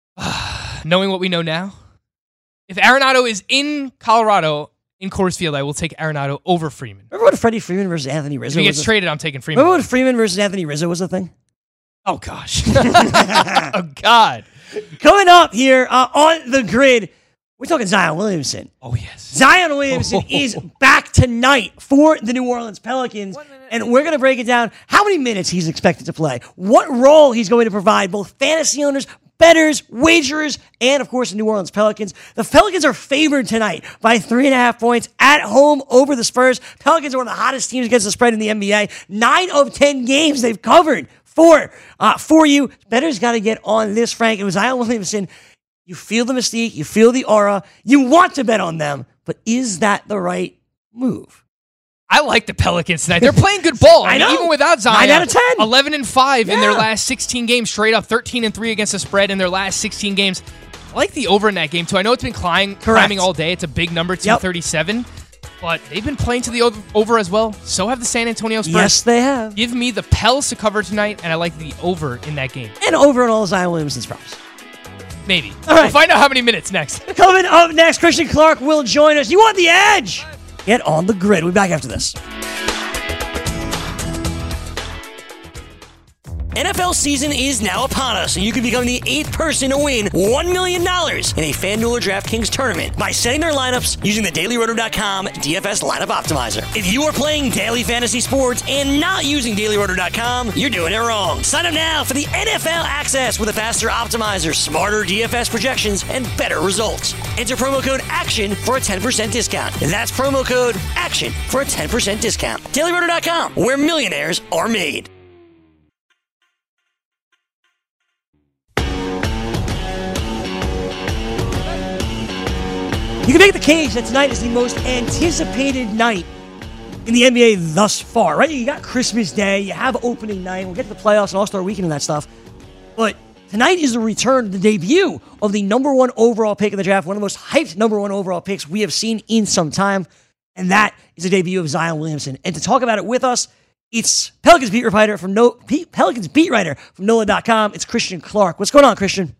E: Knowing what we know now, if Arenado is in Colorado in Coors Field, I will take Arenado over Freeman.
A: Remember when Freddie Freeman versus Anthony
E: If
A: Rizzo
E: he
A: was
E: gets
A: a-
E: traded, I'm taking Freeman.
A: Remember when Freeman versus Anthony Rizzo was a thing?
E: Oh gosh. Oh God.
A: Coming up here on the grid, we're talking Zion Williamson.
E: Oh yes.
A: Zion Williamson is back tonight for the New Orleans Pelicans, and we're going to break it down how many minutes he's expected to play, what role he's going to provide both fantasy owners, bettors, wagerers, and of course the New Orleans Pelicans. The Pelicans are favored tonight by 3.5 points at home over the Spurs. Pelicans are one of the hottest teams against the spread in the NBA. 9 of 10 games they've covered for you. Bettors got to get on this, Frank. It was Zion Williamson. You feel the mystique, you feel the aura. You want to bet on them, but is that the right move?
E: I like the Pelicans tonight. They're playing good ball.
A: I know.
E: Even without Zion.
A: 9 out of 10.
E: 11-5 in their last 16 games straight up. 13-3 against the spread in their last 16 games. I like the over in that game, too. I know it's been climbing all day. It's a big number, 237. But they've been playing to the over as well. So have the San Antonio Spurs.
A: Yes, they have.
E: Give me the Pels to cover tonight, and I like the over in that game.
A: And over on all Zion Williamson's props.
E: Maybe.
A: All right.
E: We'll find out how many minutes next.
A: Coming up next, Christian Clark will join us. You want the edge? Get on the grid. We'll be back after this. NFL season is now upon us, and you can become the 8th person to win $1 million in a FanDuel or DraftKings tournament by setting their lineups using the DailyRoto.com DFS Lineup Optimizer. If you are playing daily fantasy sports and not using DailyRoto.com, you're doing it wrong. Sign up now for the NFL access with a faster optimizer, smarter DFS projections, and better results. Enter promo code ACTION for a 10% discount. That's promo code ACTION for a 10% discount. DailyRoto.com, where millionaires are made. You can make the case that tonight is the most anticipated night in the NBA thus far, right? You got Christmas Day, you have opening night, we'll get to the playoffs and All-Star Weekend and that stuff. But tonight is the return, the debut of the number 1 overall pick in the draft, one of the most hyped number 1 overall picks we have seen in some time, and that is the debut of Zion Williamson. And to talk about it with us, it's Pelicans beat writer from NOLA.com. It's Christian Clark. What's going on, Christian?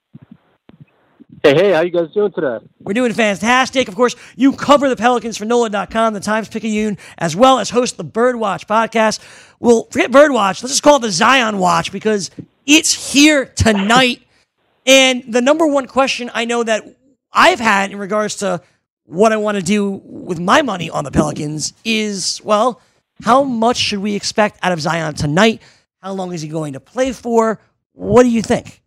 F: Hey, how you guys doing today?
A: We're doing fantastic. Of course, you cover the Pelicans for NOLA.com, the Times-Picayune, as well as host the Birdwatch podcast. Well, forget Birdwatch. Let's just call it the Zion Watch because it's here tonight. And the number 1 question I know that I've had in regards to what I want to do with my money on the Pelicans is, well, how much should we expect out of Zion tonight? How long is he going to play for? What do you think?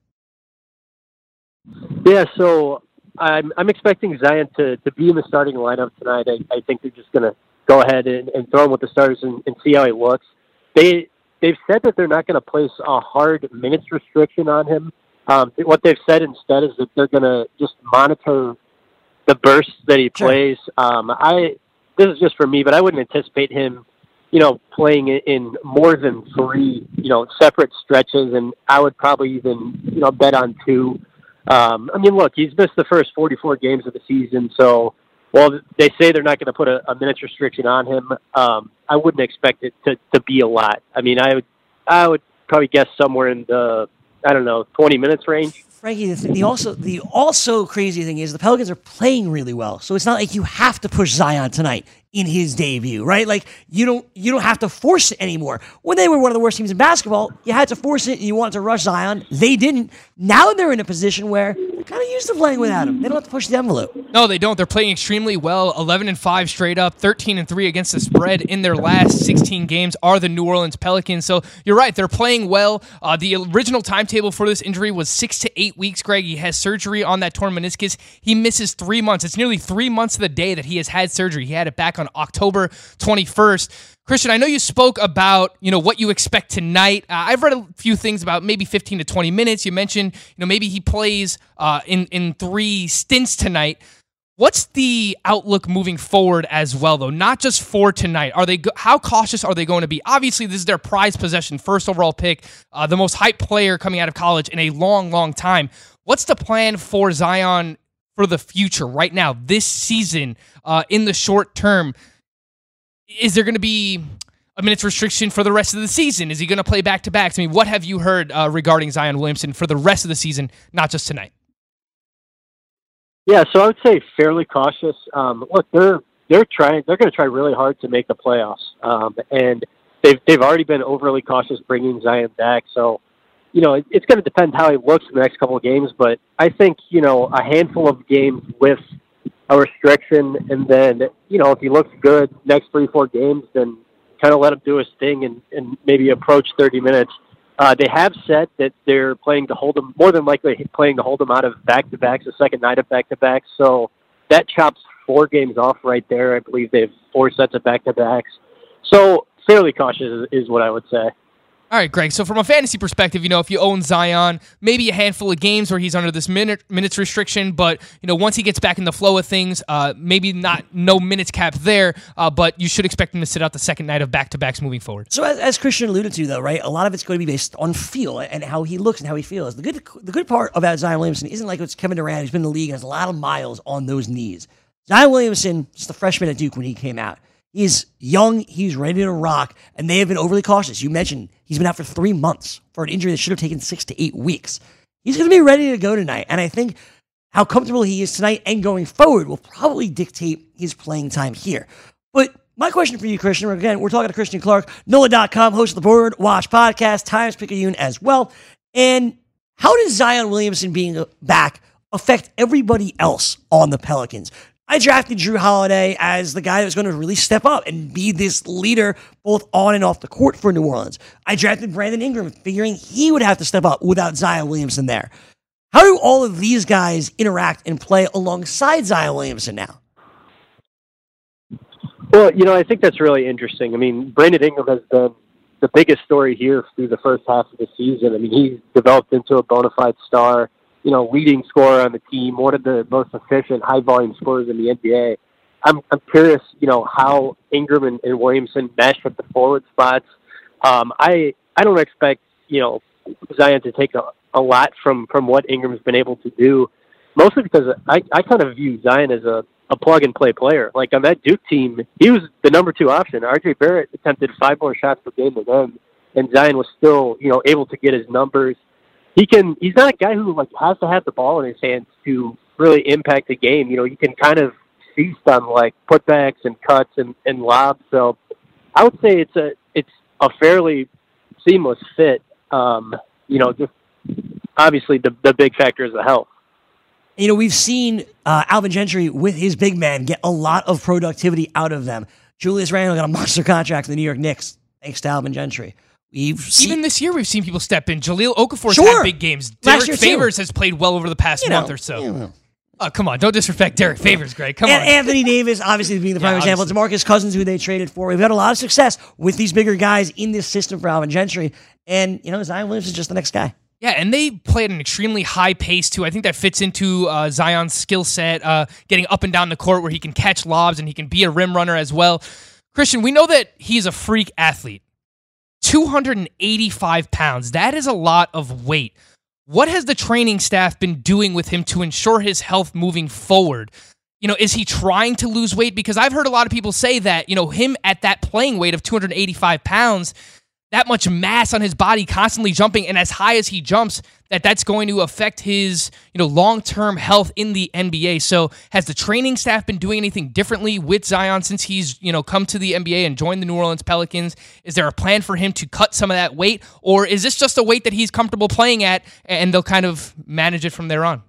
F: Yeah, so I'm expecting Zion to be in the starting lineup tonight. I think they're just going to go ahead and throw him with the starters and see how he looks. They've said that they're not going to place a hard minutes restriction on him. What they've said instead is that they're going to just monitor the bursts that he plays. This is just for me, but I wouldn't anticipate him, playing in more than 3, separate stretches, and I would probably even, bet on 2. Look, he's missed the first 44 games of the season, so while they say they're not going to put a minutes restriction on him, I wouldn't expect it to be a lot. I would probably guess somewhere in the, 20 minutes range.
A: Frankie, the also crazy thing is the Pelicans are playing really well, so it's not like you have to push Zion tonight in his debut, right? Like you don't have to force it anymore. When they were one of the worst teams in basketball, you had to force it and you wanted to rush Zion. They didn't. Now they're in a position where they're kind of used to playing without him. They don't have to push the envelope.
E: No, they don't. They're playing extremely well. 11-5 straight up, 13-3 against the spread in their last 16 games are the New Orleans Pelicans. So you're right. They're playing well. The original timetable for this injury was 6 to 8 weeks, Greg. He has surgery on that torn meniscus. He misses 3 months. It's nearly 3 months to the day that he has had surgery. He had it back on October 21st. Christian, I know you spoke about, what you expect tonight. I've read a few things about maybe 15 to 20 minutes. You mentioned, maybe he plays in 3 stints tonight. What's the outlook moving forward as well, though? Not just for tonight. How cautious are they going to be? Obviously, this is their prized possession, first overall pick, the most hyped player coming out of college in a long, long time. What's the plan for Zion for the future right now, this season, in the short term? Is there going to be a minutes restriction for the rest of the season? Is he going to play back-to-backs? What have you heard regarding Zion Williamson for the rest of the season, not just tonight?
F: Yeah, so I would say fairly cautious. Look, they're going to try really hard to make the playoffs, and they've already been overly cautious bringing Zion back. So, it's going to depend how he looks in the next couple of games. But I think a handful of games with a restriction, and then if he looks good next 3-4 games, then kind of let him do his thing and maybe approach 30 minutes. They have said that they're planning to hold him, more than likely planning to hold him out of back-to-backs, the second night of back-to-backs. So that chops 4 games off right there. I believe they have 4 sets of back-to-backs. So fairly cautious is what I would say.
E: All right, Greg. So from a fantasy perspective, if you own Zion, maybe a handful of games where he's under this minutes restriction, but once he gets back in the flow of things, maybe no minutes cap there, but you should expect him to sit out the second night of back-to-backs moving forward.
A: So as Christian alluded to, though, right, a lot of it's going to be based on feel and how he looks and how he feels. The good part about Zion Williamson isn't like it's Kevin Durant, who's been in the league and has a lot of miles on those knees. Zion Williamson, just a freshman at Duke when he came out. He's young, he's ready to rock, and they have been overly cautious. You mentioned he's been out for 3 months for an injury that should have taken 6 to 8 weeks. He's going to be ready to go tonight, and I think how comfortable he is tonight and going forward will probably dictate his playing time here. But my question for you, Christian, again, we're talking to Christian Clark, NOLA.com, host of the Board Watch podcast, Times-Picayune as well. And how does Zion Williamson being back affect everybody else on the Pelicans? I drafted Jrue Holiday as the guy that was going to really step up and be this leader both on and off the court for New Orleans. I drafted Brandon Ingram, figuring he would have to step up without Zion Williamson there. How do all of these guys interact and play alongside Zion Williamson now?
F: Well, I think that's really interesting. I mean, Brandon Ingram has been the biggest story here through the first half of the season. I mean, he's developed into a bona fide star. Leading scorer on the team, one of the most efficient, high-volume scorers in the NBA. I'm curious, how Ingram and Williamson mesh with the forward spots. I don't expect, Zion to take a lot from what Ingram's been able to do, mostly because I kind of view Zion as a plug-and-play player. Like, on that Duke team, he was the number 2 option. R.J. Barrett attempted 5 more shots per game than them, and Zion was still, able to get his numbers. He's not a guy who has to have the ball in his hands to really impact the game. You can kind of feast on putbacks and cuts and lobs. So I would say it's a fairly seamless fit. Just obviously the big factor is the health.
A: We've seen Alvin Gentry with his big man get a lot of productivity out of them. Julius Randle got a monster contract with the New York Knicks thanks to Alvin Gentry.
E: Even this year, we've seen people step in. Jahlil Okafor's had big games. Derek Favors has played well over the past month or so. Oh, come on. Don't disrespect Derek Favors, Greg. Come on.
A: Anthony Davis, obviously, being the prime example. DeMarcus Cousins, who they traded for. We've had a lot of success with these bigger guys in this system for Alvin Gentry. And, Zion Williams is just the next guy.
E: Yeah, and they play at an extremely high pace, too. I think that fits into Zion's skill set, getting up and down the court where he can catch lobs and he can be a rim runner as well. Christian, we know that he's a freak athlete. 285 pounds. That is a lot of weight. What has the training staff been doing with him to ensure his health moving forward? Is he trying to lose weight? Because I've heard a lot of people say that, him at that playing weight of 285 pounds, that much mass on his body constantly jumping, and as high as he jumps, that's going to affect his, long-term health in the NBA. So has the training staff been doing anything differently with Zion since he's, come to the NBA and joined the New Orleans Pelicans? Is there a plan for him to cut some of that weight, or is this just a weight that he's comfortable playing at and they'll kind of manage it from there on?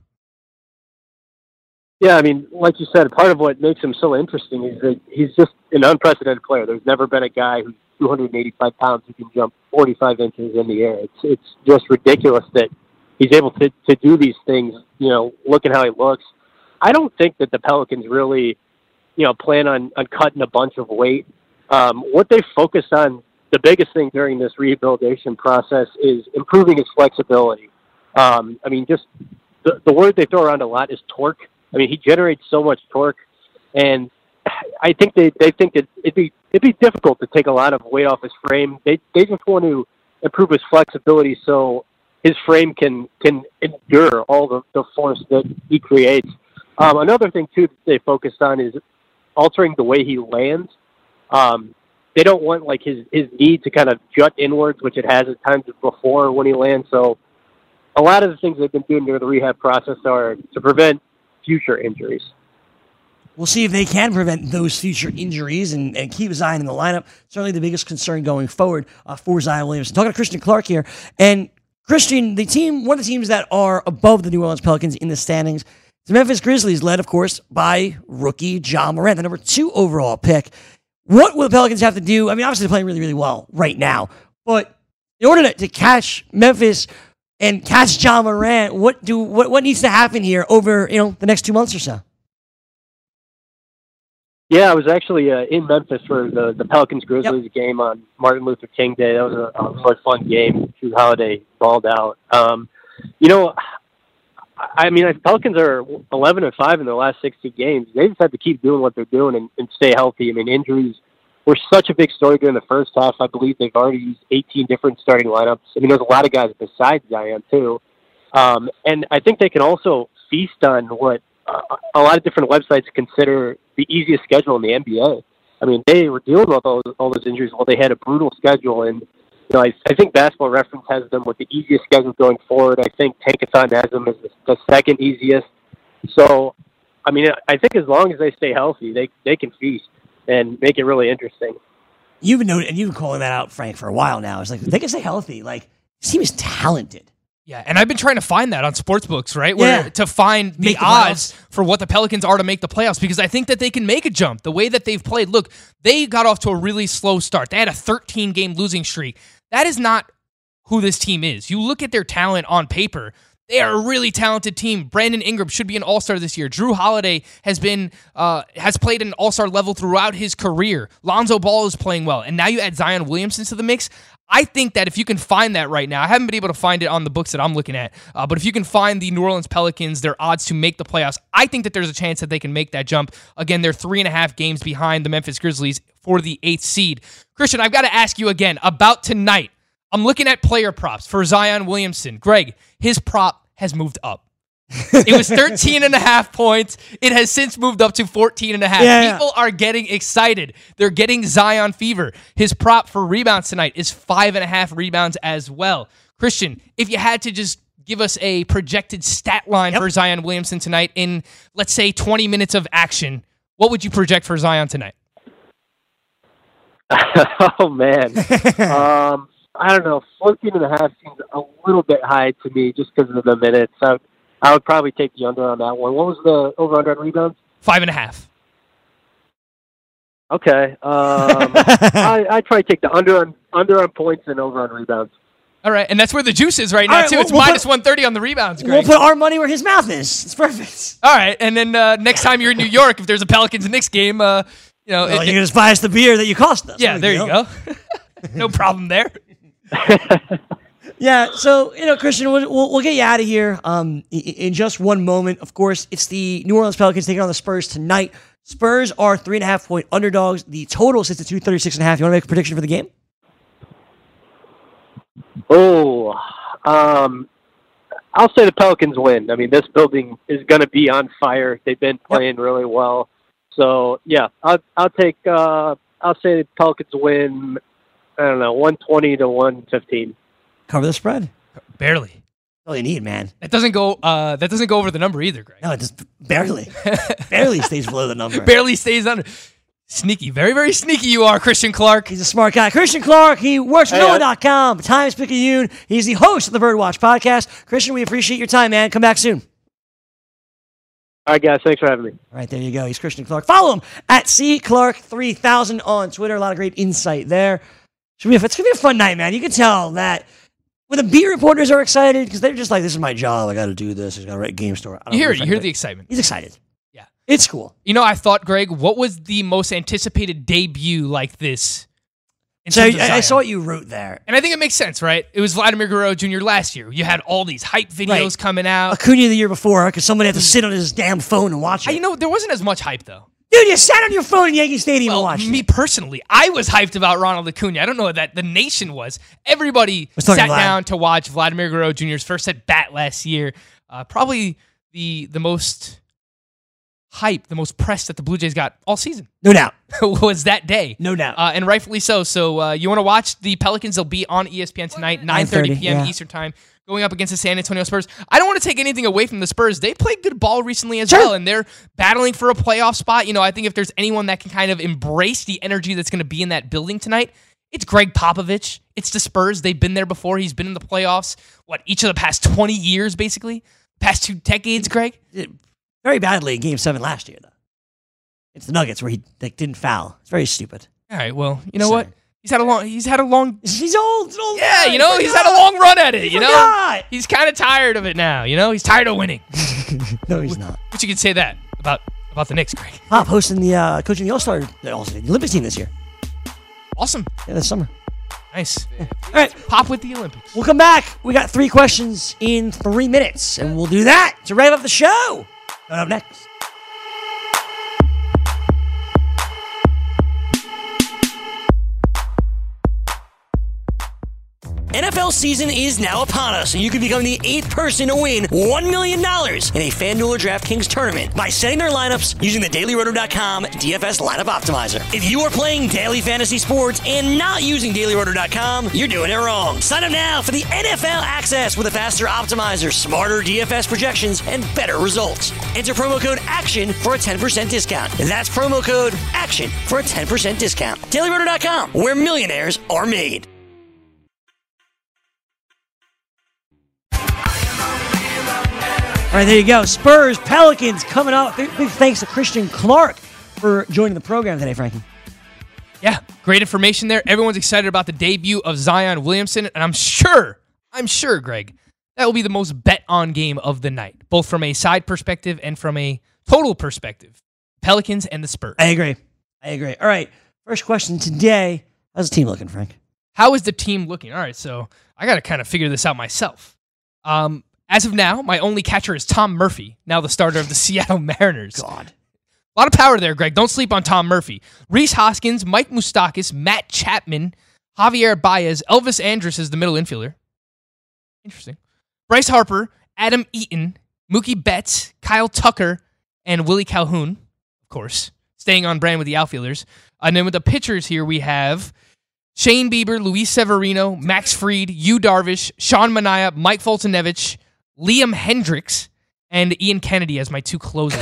F: Yeah, I mean, like you said, part of what makes him so interesting is that he's just an unprecedented player. There's never been a guy who's 285 pounds who can jump 45 inches in the air. It's just ridiculous that he's able to do these things, look at how he looks. I don't think that the Pelicans really, plan on cutting a bunch of weight. What they focused on, the biggest thing during this rehabilitation process is improving his flexibility. Just the word they throw around a lot is torque. I mean, he generates so much torque, and I think they think that it'd be difficult to take a lot of weight off his frame. They just want to improve his flexibility so his frame can endure all the force that he creates. Another thing too that they focused on is altering the way he lands. They don't want his knee to kind of jut inwards, which it has at times before when he lands. So a lot of the things they've been doing during the rehab process are to prevent future injuries.
A: We'll see if they can prevent those future injuries and keep Zion in the lineup. Certainly the biggest concern going forward for Zion Williamson. Talking to Christian Clark here. And Christian, one of the teams that are above the New Orleans Pelicans in the standings, the Memphis Grizzlies, led, of course, by rookie Ja Morant, the number 2 overall pick. What will the Pelicans have to do? I mean, obviously they're playing really, really well right now. But in order to catch Memphis and catch John Morant, what needs to happen here over the next 2 months or so?
F: Yeah, I was actually in Memphis for the Pelicans-Grizzlies game on Martin Luther King Day. That was a really fun game. Drew Holiday balled out. I mean, the Pelicans are 11-5 in their last 60 games. They just have to keep doing what they're doing and stay healthy. I mean, injuries were such a big story during the first half. I believe they've already used 18 different starting lineups. I mean, there's a lot of guys besides Zion, too. And I think they can also feast on what a lot of different websites consider the easiest schedule in the NBA. I mean, they were dealing with all those injuries while they had a brutal schedule. And, I think Basketball Reference has them with the easiest schedule going forward. I think Tankathon has them as the second easiest. So, I mean, I think as long as they stay healthy, they can feast and make it really interesting.
A: You've been calling that out, Frank, for a while now. It's like, they can stay healthy. Like, this team is talented.
E: Yeah, and I've been trying to find that on sportsbooks, right? Where to find the odds for what the Pelicans are to make the playoffs, because I think that they can make a jump. The way that they've played, look, they got off to a really slow start. They had a 13-game losing streak. That is not who this team is. You look at their talent on paper, they are a really talented team. Brandon Ingram should be an all-star this year. Drew Holiday has played an all-star level throughout his career. Lonzo Ball is playing well. And now you add Zion Williamson to the mix. I think that if you can find that right now, I haven't been able to find it on the books that I'm looking at, but if you can find the New Orleans Pelicans, their odds to make the playoffs, I think that there's a chance that they can make that jump. Again, they're 3.5 games behind the Memphis Grizzlies for the 8th seed. Christian, I've got to ask you again about tonight. I'm looking at player props for Zion Williamson. Greg, his prop has moved up. It was 13.5 points. It has since moved up to 14.5. People are getting excited. They're getting Zion fever. His prop for rebounds tonight is 5.5 rebounds as well. Christian, if you had to just give us a projected stat line for Zion Williamson tonight in, let's say, 20 minutes of action, what would you project for Zion tonight?
F: Oh, man. I don't know. 14.5 seems a little bit high to me just because of the minutes. I would probably take the under on that one. What was the over-under on rebounds?
E: 5.5.
F: Okay. I'd probably take the under on points and over on rebounds.
E: All right, and that's where the juice is right now, too. It's minus 130 on the rebounds, Greg.
A: We'll put our money where his mouth is. It's perfect.
E: All right, and then next time you're in New York, if there's a Pelicans-Knicks game,
A: you can just buy us the beer that you cost us.
E: Yeah, there you go. No problem there.
A: Yeah, so, Christian, we'll get you out of here in just one moment. Of course, it's the New Orleans Pelicans taking on the Spurs tonight. Spurs are 3.5-point underdogs. The total sits at 236.5. You want to make a prediction for the game?
F: I'll say the Pelicans win. I mean, this building is going to be on fire. They've been playing really well. So, yeah, I'll say the Pelicans win, I don't know, 120 to 115.
A: Cover the spread.
E: Barely.
A: That's all you need, man.
E: That doesn't go over the number either, Greg.
A: No, it just barely. Barely stays below the number.
E: Barely stays under. Sneaky. Very, very sneaky you are, Christian Clark.
A: He's a smart guy. Christian Clark, he works for NOLA.com, Times-Picayune. He's the host of the Birdwatch podcast. Christian, we appreciate your time, man. Come back soon.
F: All right, guys. Thanks for having me.
A: All right, there you go. He's Christian Clark. Follow him at CClark3000 on Twitter. A lot of great insight there. It's going to be a fun night, man. You can tell that when the beat reporters are excited because they're just like, this is my job. I got to do this. I got to write a game story.
E: You hear the excitement.
A: He's excited.
E: Yeah.
A: It's cool.
E: I thought, Greg, what was the most anticipated debut like this?
A: So I saw what you wrote there.
E: And I think it makes sense, right? It was Vladimir Guerrero Jr. last year. You had all these hype videos coming out.
A: Acuna the year before because somebody had to sit on his damn phone and watch it.
E: There wasn't as much hype, though.
A: Dude, you sat on your phone in Yankee Stadium and watched
E: me
A: it.
E: personally, I was hyped about Ronald Acuna. I don't know that the nation was. Everybody sat down to watch Vladimir Guerrero Jr.'s first at bat last year. Probably the most hype, the most press that the Blue Jays got all season.
A: No doubt.
E: Was that day.
A: No doubt.
E: And rightfully so. So you want to watch the Pelicans? They'll be on ESPN tonight, 9:30 p.m. Eastern Time, going up against the San Antonio Spurs. I don't want to take anything away from the Spurs. They played good ball recently as well, and they're battling for a playoff spot. I think if there's anyone that can kind of embrace the energy that's going to be in that building tonight, it's Greg Popovich. It's the Spurs. They've been there before. He's been in the playoffs, each of the past 20 years, basically? Past 2 decades, Greg?
A: Very badly in Game 7 last year, though. It's the Nuggets where he didn't foul. It's very stupid.
E: All right, well, you know what? He's had a long.
A: He's old. It's an old
E: Yeah,
A: guy.
E: you know,
A: He
E: he's had a long run at it. You know,
A: forgot.
E: he's kind of tired of it now. You know, he's tired of winning.
A: No, he's not.
E: But you could say that about the Knicks, Greg.
A: Pop hosting the coaching the All-Star, the Olympics team this year.
E: Awesome,
A: Yeah, this summer.
E: nice.
A: All right,
E: Pop with the Olympics.
A: we'll come back. We got 3 questions in 3 minutes, and we'll do that to wrap up the show. Coming up next. NFL season is now upon us, and you can become the 8th person to win $1 million in a FanDuel or DraftKings tournament by setting their lineups using the DailyRoto.com DFS lineup optimizer. If you are playing daily fantasy sports and not using DailyRoto.com, you're doing it wrong. Sign up now for the NFL access with a faster optimizer, smarter DFS projections, and better results. Enter promo code ACTION for a 10% discount. That's promo code ACTION for a 10% discount. DailyRoto.com, where millionaires are made. All right, there you go. Spurs, Pelicans coming up. Big thanks to Christian Clark for joining the program today, Frankie.
E: Yeah, great information there. Everyone's excited about the debut of Zion Williamson, and I'm sure, Greg, that will be the most bet-on game of the night, both from a side perspective and from a total perspective. Pelicans and the Spurs.
A: I agree. All right, first question today. How's the team looking, Frank?
E: How is the team looking? All right, so I got to kind of figure this out myself. As of now, my only catcher is Tom Murphy, now the starter of the Seattle Mariners.
A: God.
E: A lot of power there, Greg. Don't sleep on Tom Murphy. Rhys Hoskins, Mike Moustakas, Matt Chapman, Javier Baez, Elvis Andrus is the middle infielder. Interesting. Bryce Harper, Adam Eaton, Mookie Betts, Kyle Tucker, and Willie Calhoun, of course, staying on brand with the outfielders. And then with the pitchers here, we have Shane Bieber, Luis Severino, Max Fried, Yu Darvish, Sean Manaea, Mike Foltynewicz, Liam Hendricks, and Ian Kennedy as my 2 closers.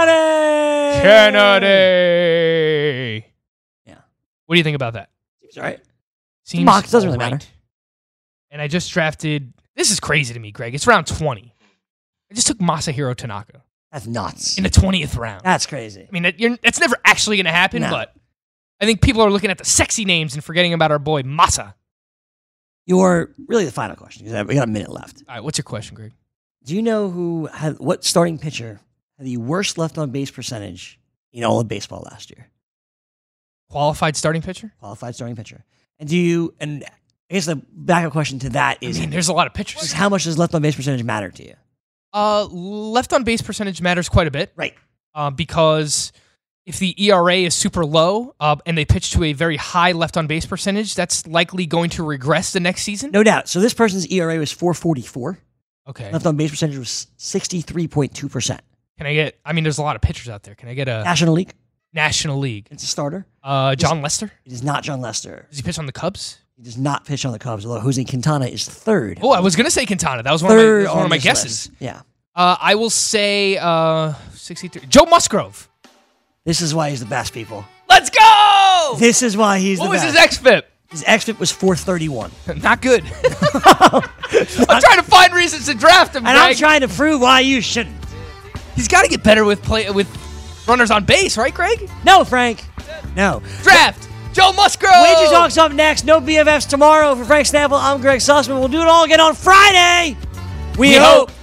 E: Kennedy!
A: Yeah.
E: What do you think about that?
A: Seems all right.
E: Seems
A: Mock, doesn't really
E: alright.
A: matter.
E: And I just drafted... This is crazy to me, Greg. It's round 20. I just took Masahiro Tanaka
A: That's nuts.
E: in the 20th round.
A: That's crazy.
E: I mean, that's never actually going to happen,
A: No.
E: but I think people are looking at the sexy names and forgetting about our boy Masa.
A: You're really the final question, because we got a minute left.
E: All right, what's your question, Greg?
A: Do you know what starting pitcher had the worst left on base percentage in all of baseball last year?
E: Qualified starting pitcher?
A: Qualified starting pitcher. And I guess the backup question to that is,
E: There's a lot of pitchers.
A: how much does left on base percentage matter to you?
E: Left on base percentage matters quite a bit.
A: Right.
E: Because if the ERA is super low and they pitch to a very high left on base percentage, that's likely going to regress the next season.
A: No doubt. So this person's ERA was 4.44.
E: Okay.
A: Left on base percentage was 63.2%.
E: Can I get, there's a lot of pitchers out there. Can I get a
A: National League.
E: National League?
A: It's a starter.
E: John Lester?
A: It is not John Lester.
E: Does he pitch on the Cubs?
A: He does not pitch on the Cubs, although Jose Quintana is third.
E: Oh, I was going to say Quintana. That was one
A: Third
E: of
A: on
E: my
A: this
E: guesses.
A: list. Yeah.
E: I will say 63. Joe Musgrove.
A: This is why he's the best, people.
E: Let's go!
A: This is why he's
E: What
A: the
E: was
A: best.
E: his xFIP?
A: His xFIP was 431.
E: Not good. I'm trying to find reasons to draft him,
A: And I'm
E: Greg.
A: trying to prove why you shouldn't.
E: He's got to get better with runners on base, right, Greg?
A: No, Frank. No.
E: Draft Joe Musgrove.
A: Wager Talk's up next. No BFFs tomorrow. For Frank Snapple, I'm Greg Sussman. We'll do it all again on Friday. We hope.